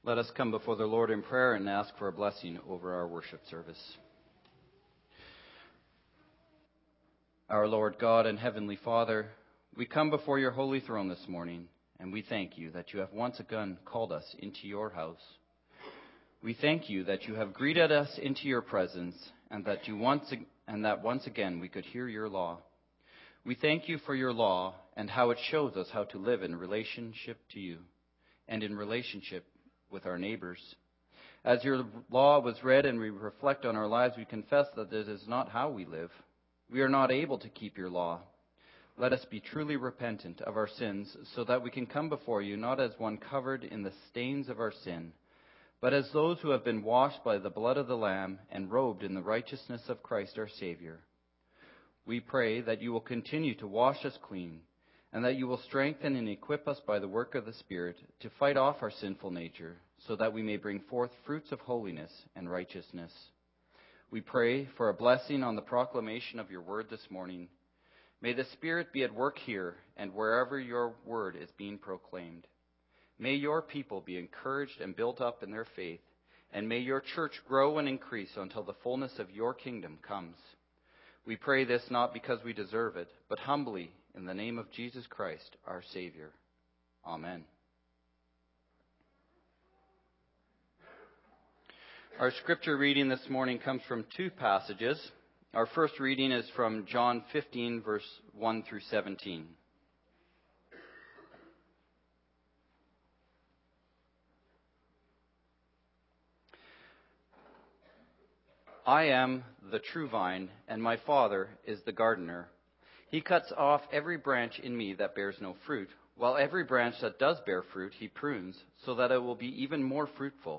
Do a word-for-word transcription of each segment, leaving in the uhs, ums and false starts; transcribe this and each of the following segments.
Let us come before the Lord in prayer and ask for a blessing over our worship service. Our Lord God and Heavenly Father, we come before your holy throne this morning, and we thank you that you have once again called us into your house. We thank you that you have greeted us into your presence, and that you once and that once again we could hear your law. We thank you for your law and how it shows us how to live in relationship to you and in relationship with our neighbors. As your law was read and we reflect on our lives, we confess that this is not how we live. We are not able to keep your law. Let us be truly repentant of our sins so that we can come before you not as one covered in the stains of our sin, but as those who have been washed by the blood of the Lamb and robed in the righteousness of Christ our Savior. We pray that you will continue to wash us clean, and that you will strengthen and equip us by the work of the Spirit to fight off our sinful nature, so that we may bring forth fruits of holiness and righteousness. We pray for a blessing on the proclamation of your word this morning. May the Spirit be at work here and wherever your word is being proclaimed. May your people be encouraged and built up in their faith, and may your church grow and increase until the fullness of your kingdom comes. We pray this not because we deserve it, but humbly in the name of Jesus Christ, our Savior. Amen. Our scripture reading this morning comes from two passages. Our first reading is from John fifteen, verse one through seventeen. I am the true vine, and my Father is the gardener. He cuts off every branch in me that bears no fruit, while every branch that does bear fruit he prunes, so that it will be even more fruitful.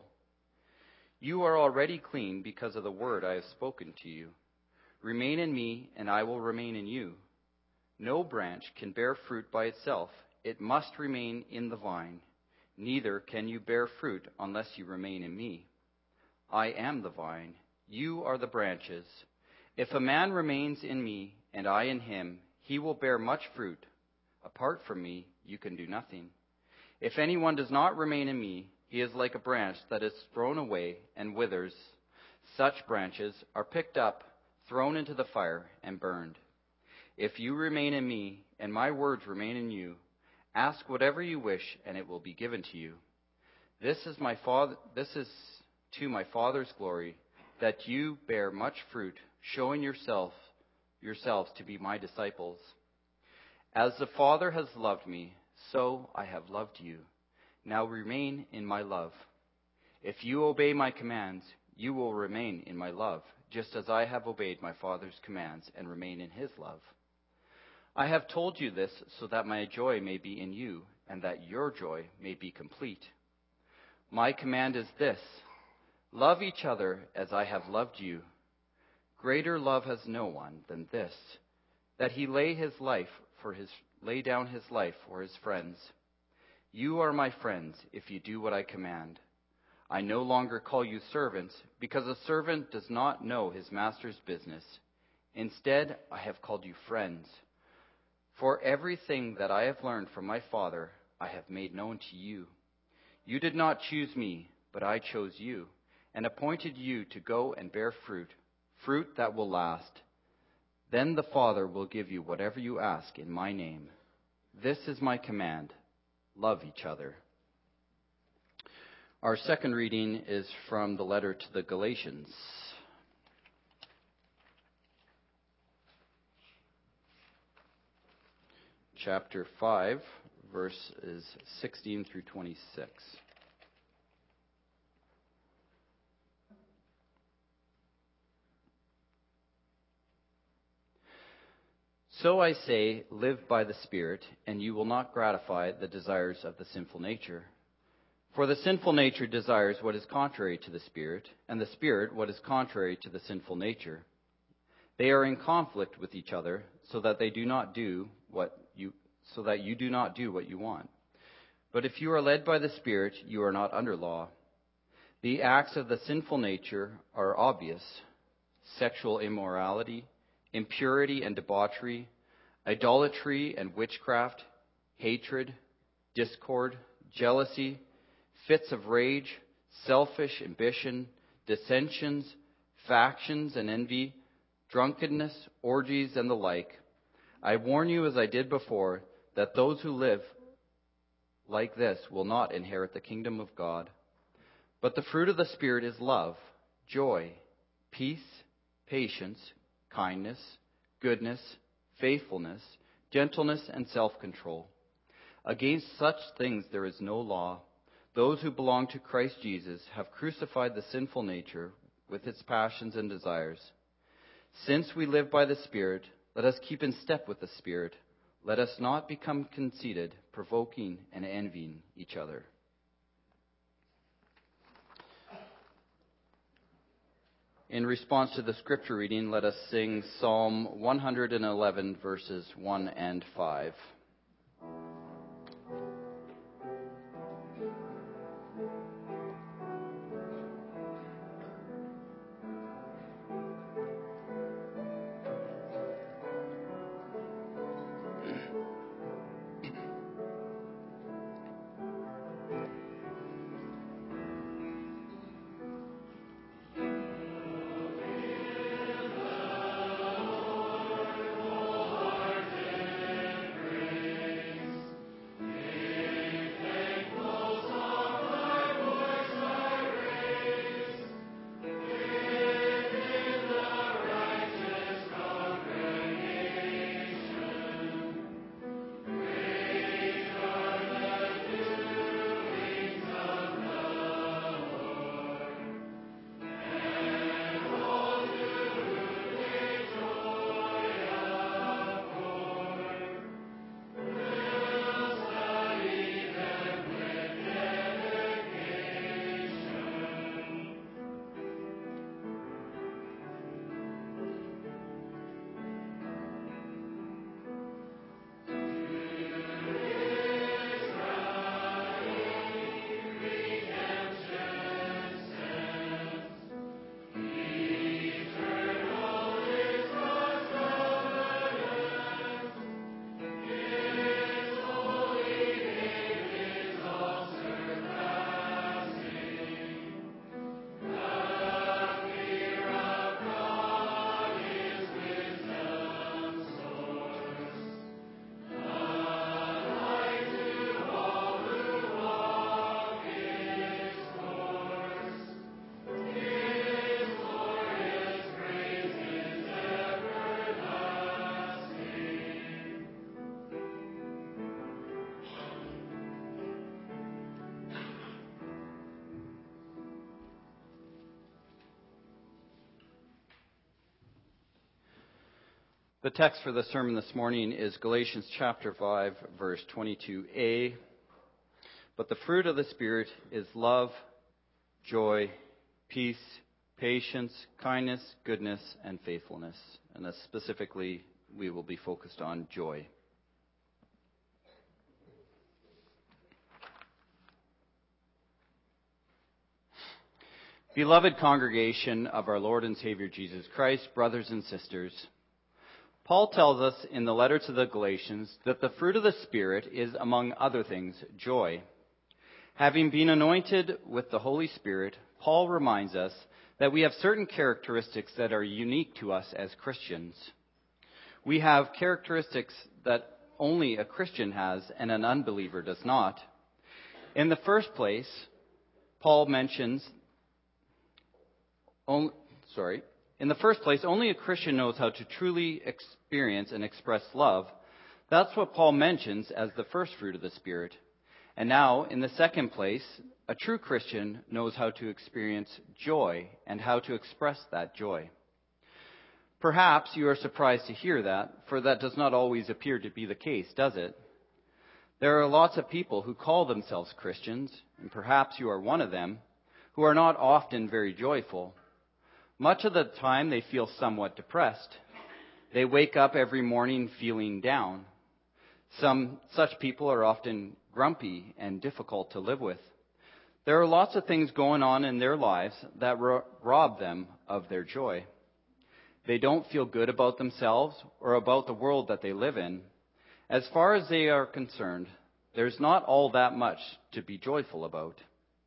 You are already clean because of the word I have spoken to you. Remain in me, and I will remain in you. No branch can bear fruit by itself. It must remain in the vine. Neither can you bear fruit unless you remain in me. I am the vine. You are the branches. If a man remains in me, and I in him, he will bear much fruit. Apart from me, you can do nothing. If anyone does not remain in me, he is like a branch that is thrown away and withers. Such branches are picked up, thrown into the fire, and burned. If you remain in me, and my words remain in you, ask whatever you wish, and it will be given to you. This is my father. This is to my Father's glory, that you bear much fruit, showing yourself yourselves to be my disciples. As the Father has loved me, so I have loved you. Now remain in my love. If you obey my commands, you will remain in my love, just as I have obeyed my Father's commands and remain in his love. I have told you this so that my joy may be in you, and that your joy may be complete. My command is this: love each other as I have loved you. Greater love has no one than this, that he lay his life for his lay down his life for his friends. You are my friends if you do what I command. I no longer call you servants, because a servant does not know his master's business. Instead, I have called you friends. For everything that I have learned from my Father, I have made known to you. You did not choose me, but I chose you, and appointed you to go and bear fruit, fruit that will last. Then the Father will give you whatever you ask in my name. This is my command: love each other. Our second reading is from the letter to the Galatians. Chapter five, verses sixteen through twenty-six. So I say, live by the Spirit, and you will not gratify the desires of the sinful nature. For the sinful nature desires what is contrary to the Spirit, and the Spirit what is contrary to the sinful nature. They are in conflict with each other, so that they do not do what you so that you do not do what you want. But if you are led by the Spirit, you are not under law. The acts of the sinful nature are obvious: sexual immorality, impurity and debauchery, idolatry and witchcraft, hatred, discord, jealousy, fits of rage, selfish ambition, dissensions, factions and envy, drunkenness, orgies, and the like. I warn you, as I did before, that those who live like this will not inherit the kingdom of God. But the fruit of the Spirit is love, joy, peace, patience, kindness, goodness, faithfulness, gentleness, and self-control. Against such things there is no law. Those who belong to Christ Jesus have crucified the sinful nature with its passions and desires. Since we live by the Spirit, let us keep in step with the Spirit. Let us not become conceited, provoking and envying each other. In response to the scripture reading, let us sing Psalm one hundred eleven, verses one and five. The text for the sermon this morning is Galatians chapter five, verse twenty-two a. But the fruit of the Spirit is love, joy, peace, patience, kindness, goodness, and faithfulness. And specifically, we will be focused on joy. Beloved congregation of our Lord and Savior Jesus Christ, brothers and sisters, Paul tells us in the letter to the Galatians that the fruit of the Spirit is, among other things, joy. Having been anointed with the Holy Spirit, Paul reminds us that we have certain characteristics that are unique to us as Christians. We have characteristics that only a Christian has and an unbeliever does not. In the first place, Paul mentions, only, sorry, In the first place, only a Christian knows how to truly experience and express love. That's what Paul mentions as the first fruit of the Spirit. And now, in the second place, a true Christian knows how to experience joy and how to express that joy. Perhaps you are surprised to hear that, for that does not always appear to be the case, does it? There are lots of people who call themselves Christians, and perhaps you are one of them, who are not often very joyful. Much of the time, they feel somewhat depressed. They wake up every morning feeling down. Some such people are often grumpy and difficult to live with. There are lots of things going on in their lives that ro- rob them of their joy. They don't feel good about themselves or about the world that they live in. As far as they are concerned, there's not all that much to be joyful about.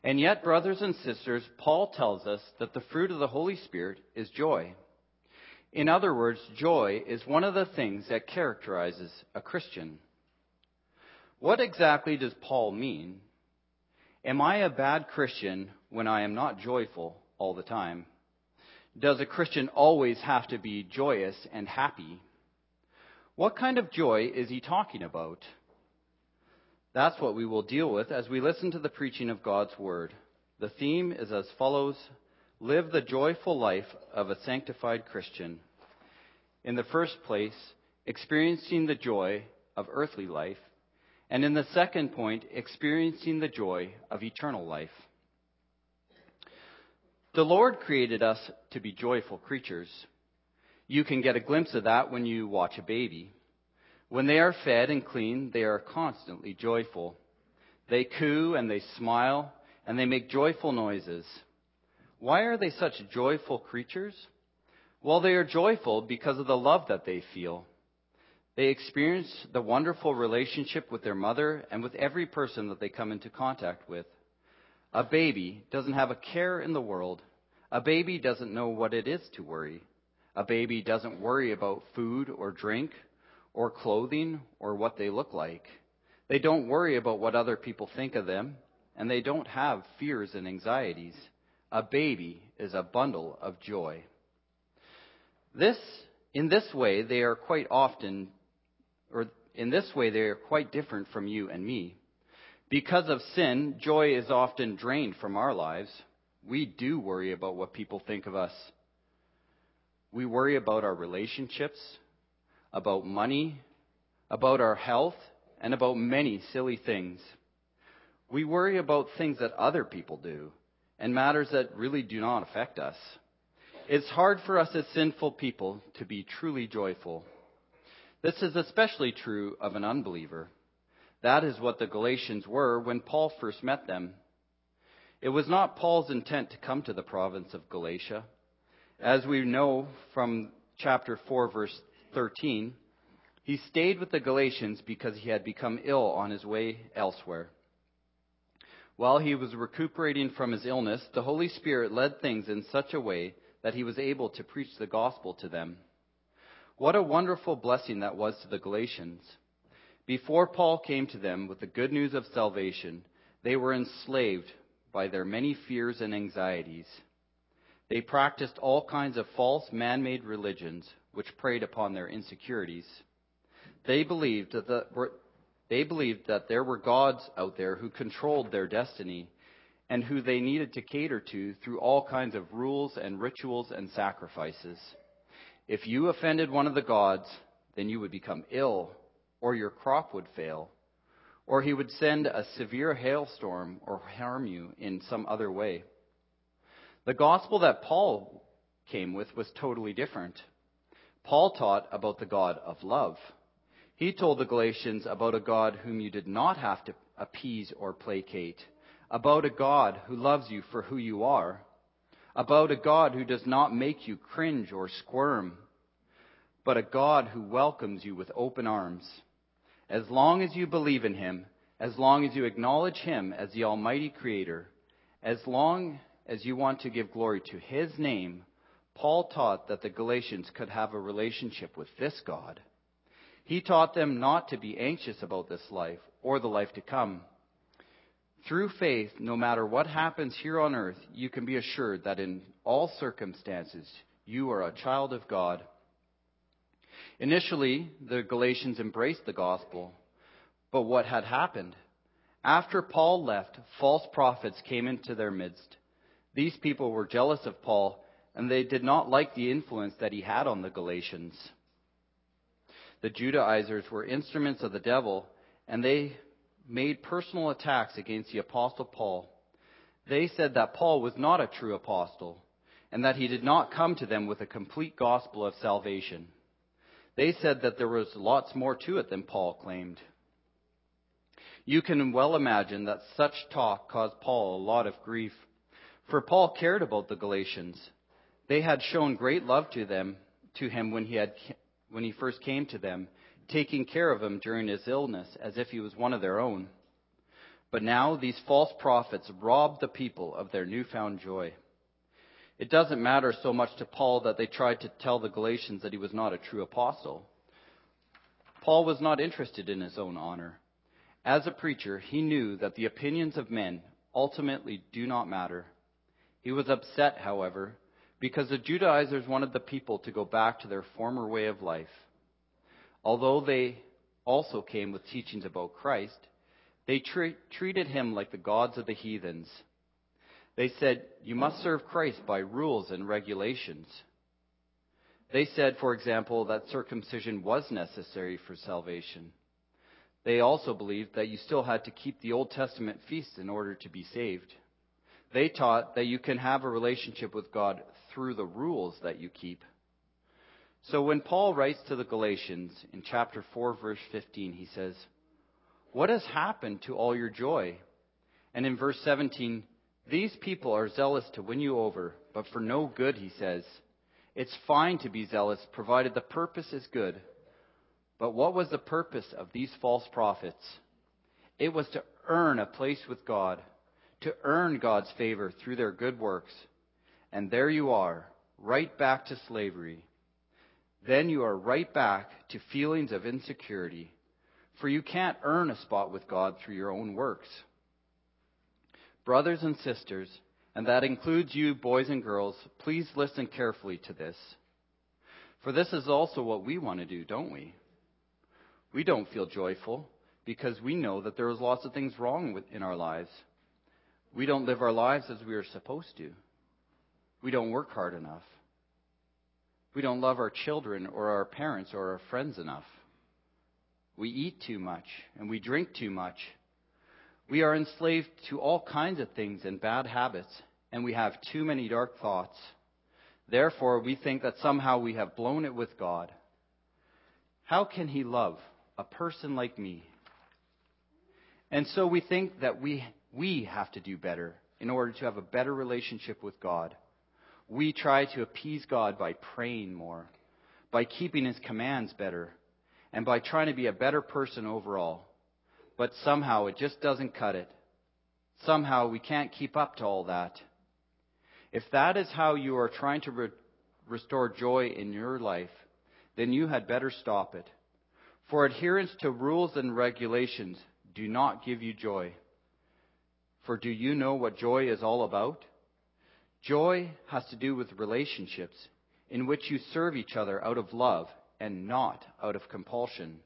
And yet, brothers and sisters, Paul tells us that the fruit of the Holy Spirit is joy. In other words, joy is one of the things that characterizes a Christian. What exactly does Paul mean? Am I a bad Christian when I am not joyful all the time? Does a Christian always have to be joyous and happy? What kind of joy is he talking about? That's what we will deal with as we listen to the preaching of God's Word. The theme is as follows: live the joyful life of a sanctified Christian. In the first place, experiencing the joy of earthly life. And in the second point, experiencing the joy of eternal life. The Lord created us to be joyful creatures. You can get a glimpse of that when you watch a baby. When they are fed and clean, they are constantly joyful. They coo and they smile and they make joyful noises. Why are they such joyful creatures? Well, they are joyful because of the love that they feel. They experience the wonderful relationship with their mother and with every person that they come into contact with. A baby doesn't have a care in the world. A baby doesn't know what it is to worry. A baby doesn't worry about food or drink or clothing or what they look like. They don't worry about what other people think of them, and they don't have fears and anxieties. A baby is a bundle of joy. This, in this way, they are quite often, or in this way, they are quite different from you and me. Because of sin, joy is often drained from our lives. We do worry about what people think of us. We worry about our relationships, about money, about our health, and about many silly things. We worry about things that other people do and matters that really do not affect us. It's hard for us as sinful people to be truly joyful. This is especially true of an unbeliever. That is what the Galatians were when Paul first met them. It was not Paul's intent to come to the province of Galatia. As we know from chapter four, verse thirteen, he stayed with the Galatians because he had become ill on his way elsewhere. While he was recuperating from his illness, the Holy Spirit led things in such a way that he was able to preach the gospel to them. What a wonderful blessing that was to the Galatians. Before Paul came to them with the good news of salvation, they were enslaved by their many fears and anxieties. They practiced all kinds of false man-made religions which preyed upon their insecurities. They believed that the, they believed that there were gods out there who controlled their destiny and who they needed to cater to through all kinds of rules and rituals and sacrifices. If you offended one of the gods, then you would become ill, or your crop would fail, or he would send a severe hailstorm or harm you in some other way. The gospel that Paul came with was totally different. Paul taught about the God of love. He told the Galatians about a God whom you did not have to appease or placate, about a God who loves you for who you are, about a God who does not make you cringe or squirm, but a God who welcomes you with open arms. As long as you believe in him, as long as you acknowledge him as the Almighty Creator, as long as you want to give glory to his name, Paul taught that the Galatians could have a relationship with this God. He taught them not to be anxious about this life or the life to come. Through faith, no matter what happens here on earth, you can be assured that in all circumstances, you are a child of God. Initially, the Galatians embraced the gospel, but what had happened? After Paul left, false prophets came into their midst. These people were jealous of Paul, and they did not like the influence that he had on the Galatians. The Judaizers were instruments of the devil, and they made personal attacks against the Apostle Paul. They said that Paul was not a true apostle, and that he did not come to them with a complete gospel of salvation. They said that there was lots more to it than Paul claimed. You can well imagine that such talk caused Paul a lot of grief, for Paul cared about the Galatians. They had shown great love to them, to him when he had when he first came to them, taking care of him during his illness as if he was one of their own. But now these false prophets rob the people of their newfound joy. It doesn't matter so much to Paul that they tried to tell the Galatians that he was not a true apostle. Paul was not interested in his own honor. As a preacher, he knew that the opinions of men ultimately do not matter. He was upset, however, because the Judaizers wanted the people to go back to their former way of life. Although they also came with teachings about Christ, they tre- treated him like the gods of the heathens. They said, you must serve Christ by rules and regulations. They said, for example, that circumcision was necessary for salvation. They also believed that you still had to keep the Old Testament feasts in order to be saved. They taught that you can have a relationship with God through the rules that you keep. So when Paul writes to the Galatians in chapter four, verse fifteen, he says, what has happened to all your joy? And in verse seventeen, these people are zealous to win you over, but for no good, he says. It's fine to be zealous, provided the purpose is good. But what was the purpose of these false prophets? It was to earn a place with God, to earn God's favor through their good works. And there you are, right back to slavery. Then you are right back to feelings of insecurity, for you can't earn a spot with God through your own works. Brothers and sisters, and that includes you, boys and girls, please listen carefully to this. For this is also what we want to do, don't we? We don't feel joyful because we know that there is lots of things wrong with, in our lives. We don't live our lives as we are supposed to. We don't work hard enough. We don't love our children or our parents or our friends enough. We eat too much and we drink too much. We are enslaved to all kinds of things and bad habits, and we have too many dark thoughts. Therefore, we think that somehow we have blown it with God. How can He love a person like me? And so we think that we we have to do better in order to have a better relationship with God. We try to appease God by praying more, by keeping His commands better, and by trying to be a better person overall. But somehow it just doesn't cut it. Somehow we can't keep up to all that. If that is how you are trying to re- restore joy in your life, then you had better stop it. For adherence to rules and regulations do not give you joy. For do you know what joy is all about? Joy has to do with relationships in which you serve each other out of love and not out of compulsion.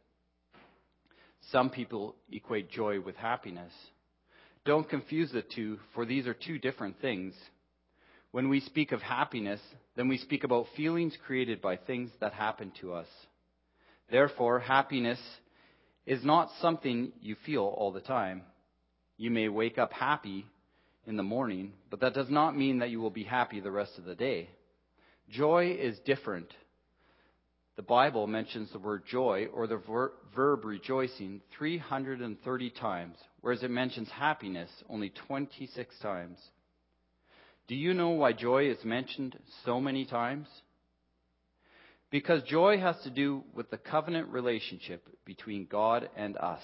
Some people equate joy with happiness. Don't confuse the two, for these are two different things. When we speak of happiness, then we speak about feelings created by things that happen to us. Therefore, happiness is not something you feel all the time. You may wake up happy in the morning, but that does not mean that you will be happy the rest of the day. Joy is different. The Bible mentions the word joy, or the ver- verb rejoicing, three hundred thirty times, whereas it mentions happiness only twenty-six times. Do you know why joy is mentioned so many times? Because joy has to do with the covenant relationship between God and us.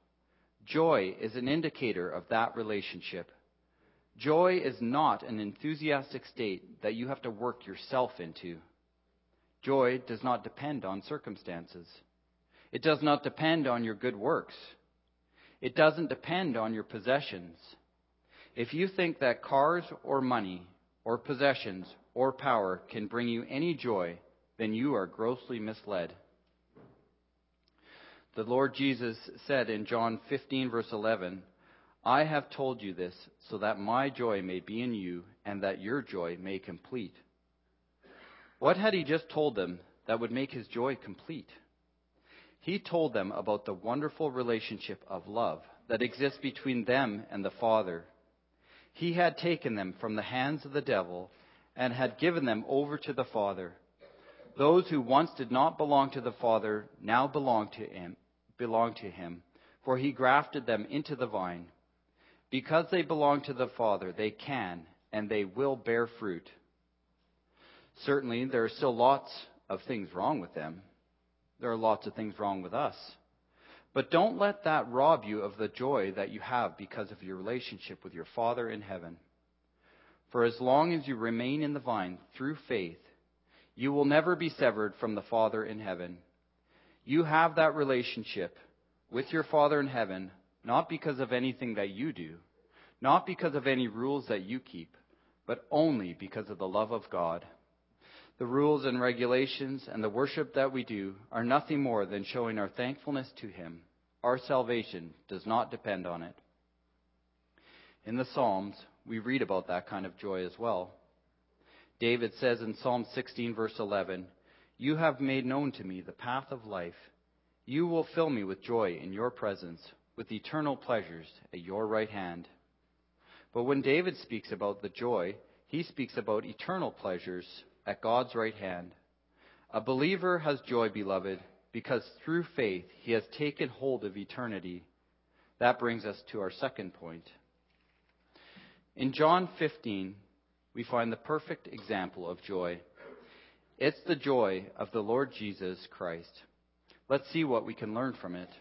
Joy is an indicator of that relationship. Joy is not an enthusiastic state that you have to work yourself into. Joy does not depend on circumstances. It does not depend on your good works. It doesn't depend on your possessions. If you think that cars or money or possessions or power can bring you any joy, then you are grossly misled. The Lord Jesus said in John fifteen, verse eleven, I have told you this so that my joy may be in you and that your joy may complete. What had he just told them that would make his joy complete? He told them about the wonderful relationship of love that exists between them and the Father. He had taken them from the hands of the devil and had given them over to the Father. Those who once did not belong to the Father now belong to him, belong to him, for he grafted them into the vine. Because they belong to the Father, they can and they will bear fruit. Certainly, there are still lots of things wrong with them. There are lots of things wrong with us. But don't let that rob you of the joy that you have because of your relationship with your Father in heaven. For as long as you remain in the vine through faith, you will never be severed from the Father in heaven. You have that relationship with your Father in heaven, not because of anything that you do, not because of any rules that you keep, but only because of the love of God. The rules and regulations and the worship that we do are nothing more than showing our thankfulness to Him. Our salvation does not depend on it. In the Psalms, we read about that kind of joy as well. David says in Psalm sixteen, verse eleven, "You have made known to me the path of life. You will fill me with joy in your presence, with eternal pleasures at your right hand." But when David speaks about the joy, he speaks about eternal pleasures at God's right hand. A believer has joy, beloved, because through faith he has taken hold of eternity. That brings us to our second point. In John fifteen, we find the perfect example of joy. It's the joy of the Lord Jesus Christ. Let's see what we can learn from it.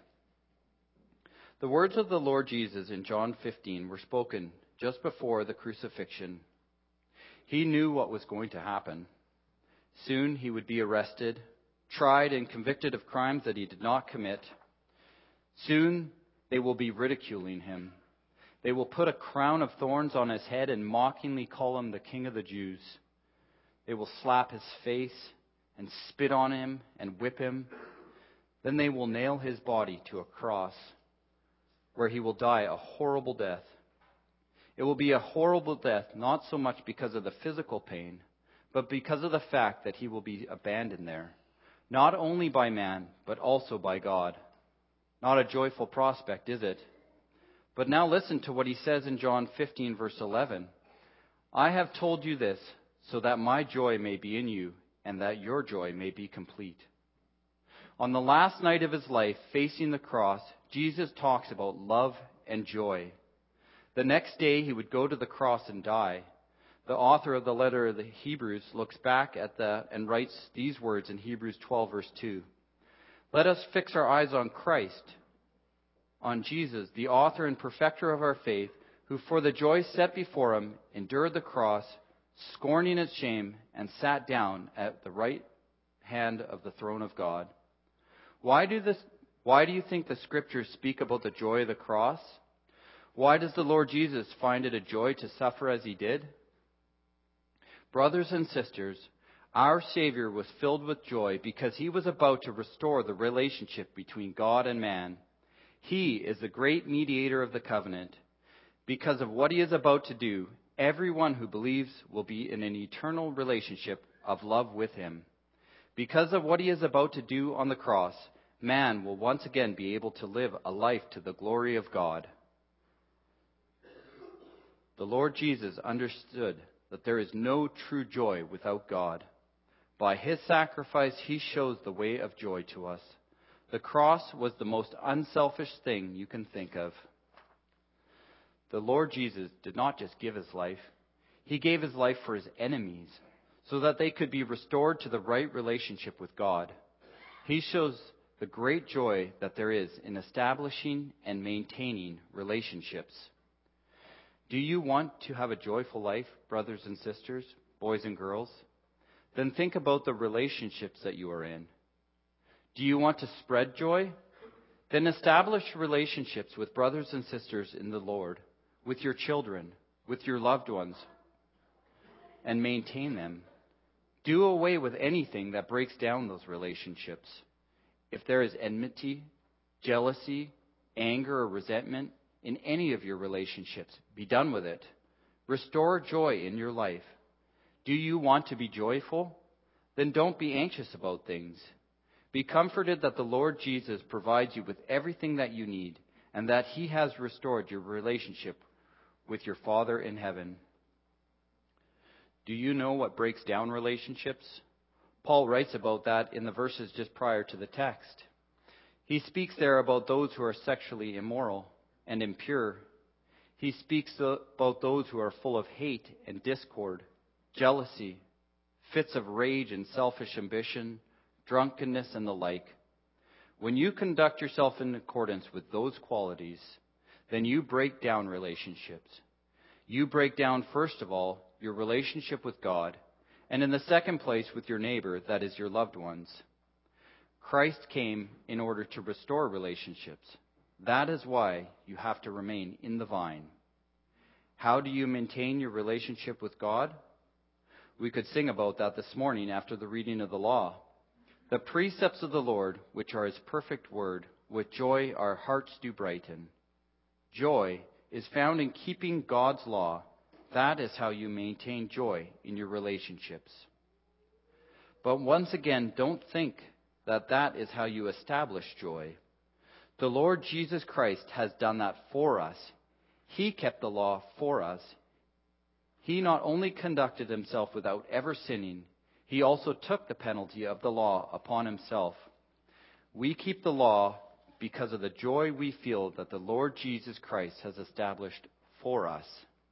The words of the Lord Jesus in John fifteen were spoken just before the crucifixion. He knew what was going to happen. Soon he would be arrested, tried and convicted of crimes that he did not commit. Soon they will be ridiculing him. They will put a crown of thorns on his head and mockingly call him the King of the Jews. They will slap his face and spit on him and whip him. Then they will nail his body to a cross where he will die a horrible death. It will be a horrible death, not so much because of the physical pain, but because of the fact that he will be abandoned there, not only by man, but also by God. Not a joyful prospect, is it? But now listen to what he says in John fifteen, verse eleven. "I have told you this, so that my joy may be in you, and that your joy may be complete." On the last night of his life, facing the cross, Jesus talks about love and joy. The next day, he would go to the cross and die. The author of the letter of the Hebrews looks back at that and writes these words in Hebrews twelve, verse two. "Let us fix our eyes on Christ, on Jesus, the author and perfecter of our faith, who for the joy set before him endured the cross, scorning its shame, and sat down at the right hand of the throne of God." Why do this, why do you think the Scriptures speak about the joy of the cross? Why does the Lord Jesus find it a joy to suffer as he did? Brothers and sisters, our Savior was filled with joy because he was about to restore the relationship between God and man. He is the great mediator of the covenant. Because of what he is about to do, everyone who believes will be in an eternal relationship of love with him. Because of what he is about to do on the cross, man will once again be able to live a life to the glory of God. The Lord Jesus understood that there is no true joy without God. By his sacrifice, he shows the way of joy to us. The cross was the most unselfish thing you can think of. The Lord Jesus did not just give his life. He gave his life for his enemies so that they could be restored to the right relationship with God. He shows the great joy that there is in establishing and maintaining relationships. Do you want to have a joyful life, brothers and sisters, boys and girls? Then think about the relationships that you are in. Do you want to spread joy? Then establish relationships with brothers and sisters in the Lord, with your children, with your loved ones, and maintain them. Do away with anything that breaks down those relationships. If there is enmity, jealousy, anger, or resentment in any of your relationships, be done with it. Restore joy in your life. Do you want to be joyful? Then don't be anxious about things. Be comforted that the Lord Jesus provides you with everything that you need, and that he has restored your relationship with your Father in heaven. Do you know what breaks down relationships? Paul writes about that in the verses just prior to the text. He speaks there about those who are sexually immoral and impure. He speaks about those who are full of hate and discord, jealousy, fits of rage and selfish ambition, drunkenness, and the like. When you conduct yourself in accordance with those qualities, then you break down relationships. You break down, first of all, your relationship with God, and in the second place with your neighbor, that is your loved ones. Christ came in order to restore relationships. That is why you have to remain in the vine. How do you maintain your relationship with God? We could sing about that this morning after the reading of the law. The precepts of the Lord, which are his perfect word, with joy our hearts do brighten. Joy is found in keeping God's law. That is how you maintain joy in your relationships. But once again, don't think that that is how you establish joy. The Lord Jesus Christ has done that for us. He kept the law for us. He not only conducted himself without ever sinning, he also took the penalty of the law upon himself. We keep the law because of the joy we feel that the Lord Jesus Christ has established for us.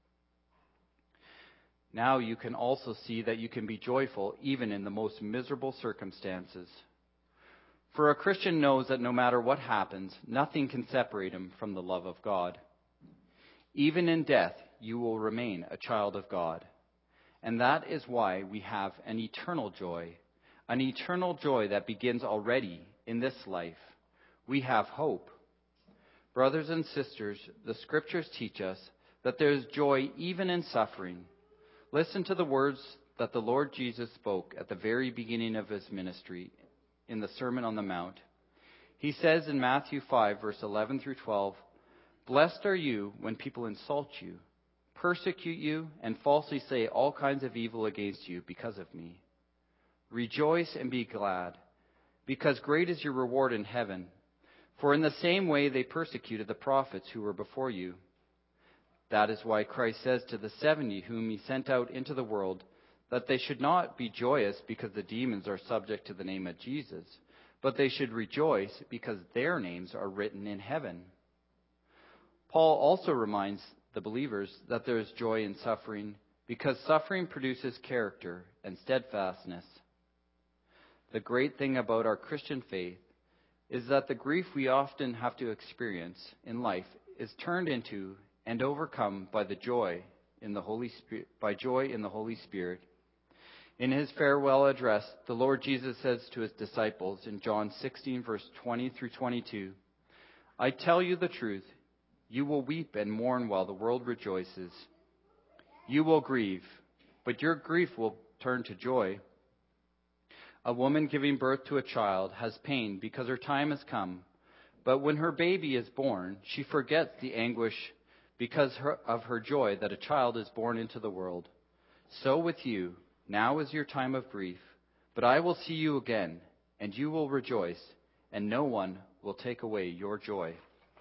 Now you can also see that you can be joyful even in the most miserable circumstances. For a Christian knows that no matter what happens, nothing can separate him from the love of God. Even in death, you will remain a child of God. And that is why we have an eternal joy, an eternal joy that begins already in this life. We have hope. Brothers and sisters, the scriptures teach us that there is joy even in suffering. Listen to the words that the Lord Jesus spoke at the very beginning of his ministry in the Sermon on the Mount. He says in Matthew five, verse eleven through twelve, "Blessed are you when people insult you, persecute you, and falsely say all kinds of evil against you because of me. Rejoice and be glad, because great is your reward in heaven. For in the same way they persecuted the prophets who were before you. That is why Christ says to the seventy whom he sent out into the world, that they should not be joyous because the demons are subject to the name of Jesus, but they should rejoice because their names are written in heaven." Paul also reminds the believers that there is joy in suffering because suffering produces character and steadfastness. The great thing about our Christian faith is that the grief we often have to experience in life is turned into and overcome by the joy in the Holy Spirit, by joy in the Holy Spirit. In his farewell address, the Lord Jesus says to his disciples in John sixteen, verse twenty through twenty-two, "I tell you the truth, you will weep and mourn while the world rejoices. You will grieve, but your grief will turn to joy. A woman giving birth to a child has pain because her time has come, but when her baby is born, she forgets the anguish because her, of her joy that a child is born into the world. So with you, now is your time of grief, but I will see you again, and you will rejoice, and no one will take away your joy."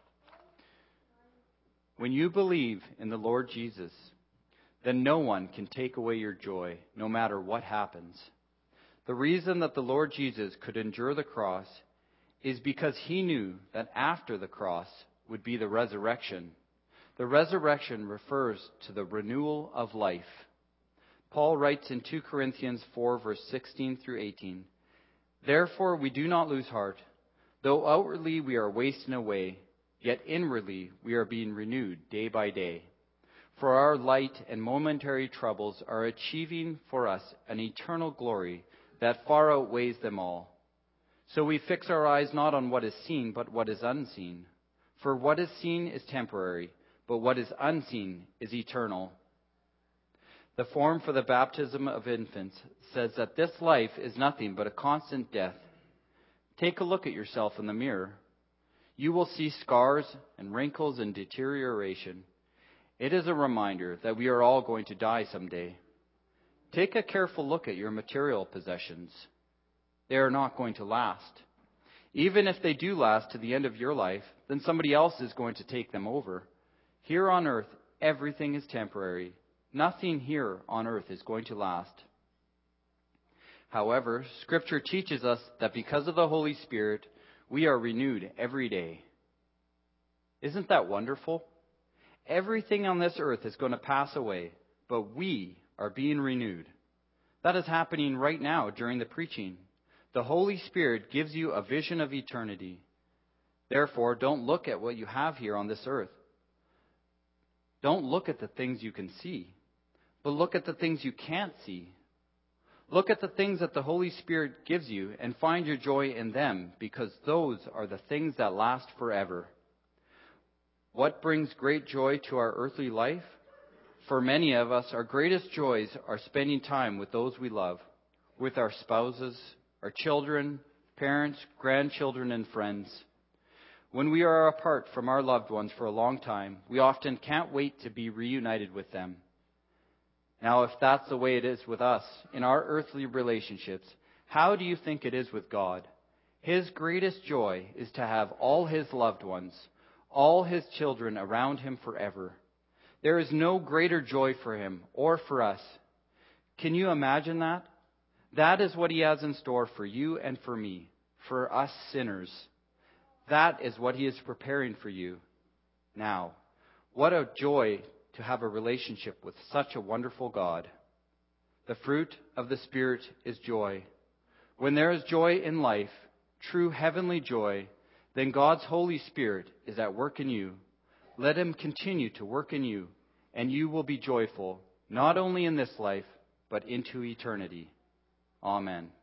When you believe in the Lord Jesus, then no one can take away your joy, no matter what happens. The reason that the Lord Jesus could endure the cross is because he knew that after the cross would be the resurrection. The resurrection refers to the renewal of life. Paul writes in Second Corinthians four, verse sixteen through eighteen, "Therefore we do not lose heart. Though outwardly we are wasting away, yet inwardly we are being renewed day by day. For our light and momentary troubles are achieving for us an eternal glory that far outweighs them all. So we fix our eyes not on what is seen, but what is unseen. For what is seen is temporary, but what is unseen is eternal." The form for the baptism of infants says that this life is nothing but a constant death. Take a look at yourself in the mirror. You will see scars and wrinkles and deterioration. It is a reminder that we are all going to die someday. Take a careful look at your material possessions. They are not going to last. Even if they do last to the end of your life, then somebody else is going to take them over. Here on earth, everything is temporary. Nothing here on earth is going to last. However, Scripture teaches us that because of the Holy Spirit, we are renewed every day. Isn't that wonderful? Everything on this earth is going to pass away, but we are being renewed. That is happening right now during the preaching. The Holy Spirit gives you a vision of eternity. Therefore, don't look at what you have here on this earth. Don't look at the things you can see, but look at the things you can't see. Look at the things that the Holy Spirit gives you and find your joy in them, because those are the things that last forever. What brings great joy to our earthly life? For many of us, our greatest joys are spending time with those we love, with our spouses, our children, parents, grandchildren, and friends. When we are apart from our loved ones for a long time, we often can't wait to be reunited with them. Now, if that's the way it is with us in our earthly relationships, how do you think it is with God? His greatest joy is to have all His loved ones, all His children around Him forever. There is no greater joy for Him or for us. Can you imagine that? That is what He has in store for you and for me, for us sinners. That is what He is preparing for you now. What a joy to have a relationship with such a wonderful God. The fruit of the Spirit is joy. When there is joy in life, true heavenly joy, then God's Holy Spirit is at work in you. Let Him continue to work in you, and you will be joyful, not only in this life, but into eternity. Amen.